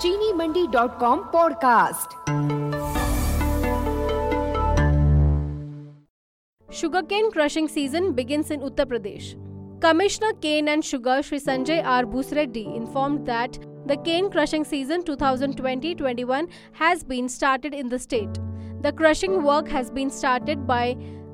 चीनीमंडी.com podcast. Sugarcane crushing season begins in Uttar Pradesh. Commissioner Cane and Sugar Shri Sanjay R. Bhusreddy informed that the cane crushing season 2020-21 has been started in the state. The crushing work has been started by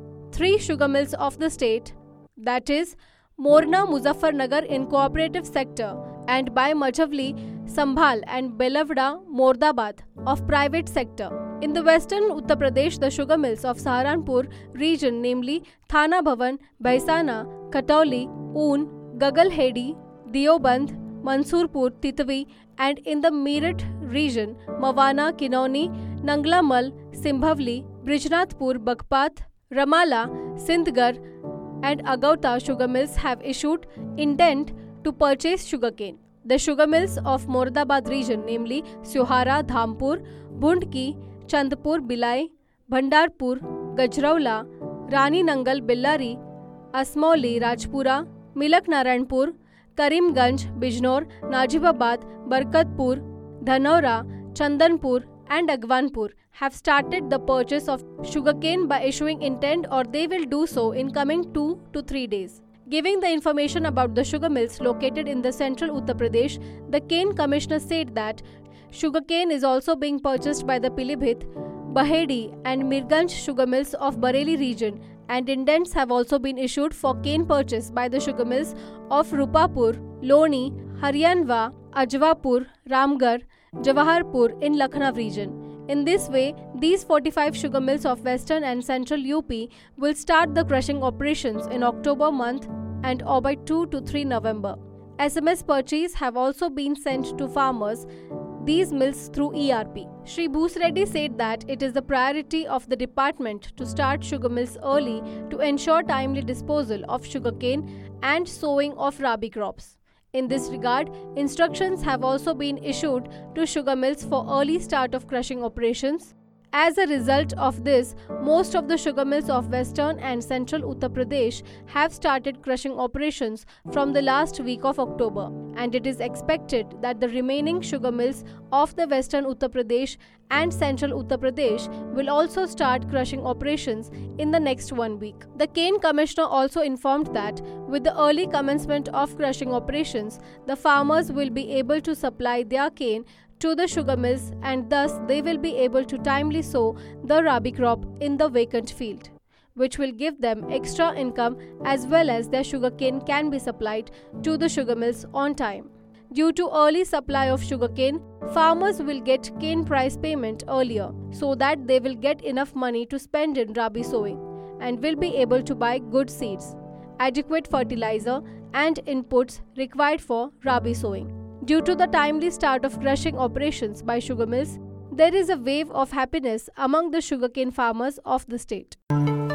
3 sugar mills of the state, that is, Morna Muzaffarnagar in cooperative sector and by Majhavli, Sambhal and Belavda, Mordabad of private sector. In the western Uttar Pradesh, the sugar mills of Saharanpur region, namely Thana Bhavan, Baisana, Katauli, Oon, Gagalhedi, Deoband, Mansurpur, Titwi, and in the Meerut region, Mawana, Kinnauni, Nanglamal, Simbhavli, Brijnathpur, Bagpat, Ramala, Sindhgar, and Agauta sugar mills have issued intent to purchase sugarcane. The sugar mills of Moradabad region, namely Sohara, Dhampur, Bundki, Chandpur, Bilai, Bhandarpur, Gajraula, Rani Nangal, Bellari, Asmauli, Rajpura, Milak Narayanpur, Karimganj, Bijnor, Najibabad, Barkatpur, Dhanaura, Chandanpur and Agwanpur have started the purchase of sugarcane by issuing intent, or they will do so in coming 2 to 3 days. Giving the information about the sugar mills located in the central Uttar Pradesh, the cane commissioner said that sugarcane is also being purchased by the Pilibhit, Bahedi and Mirganj sugar mills of Bareilly region, and indents have also been issued for cane purchase by the sugar mills of Rupapur, Loni, Haryanva, Ajwapur, Ramgarh, Jawaharpur in Lucknow region. In this way, these 45 sugar mills of western and central UP will start the crushing operations in October month and or by 2 to 3 November. SMS purchase have also been sent to farmers these mills through ERP. Shri Bhusreddy said that it is the priority of the department to start sugar mills early to ensure timely disposal of sugarcane and sowing of rabi crops. In this regard, instructions have also been issued to sugar mills for early start of crushing operations. As a result of this, most of the sugar mills of western and central Uttar Pradesh have started crushing operations from the last week of October, and it is expected that the remaining sugar mills of the western Uttar Pradesh and central Uttar Pradesh will also start crushing operations in the next 1 week. The cane commissioner also informed that with the early commencement of crushing operations, the farmers will be able to supply their cane to the sugar mills, and thus they will be able to timely sow the rabi crop in the vacant field, which will give them extra income, as well as their sugarcane can be supplied to the sugar mills on time. Due to early supply of sugarcane, farmers will get cane price payment earlier so that they will get enough money to spend in rabi sowing and will be able to buy good seeds, adequate fertilizer and inputs required for rabi sowing. Due to the timely start of crushing operations by sugar mills, there is a wave of happiness among the sugarcane farmers of the state.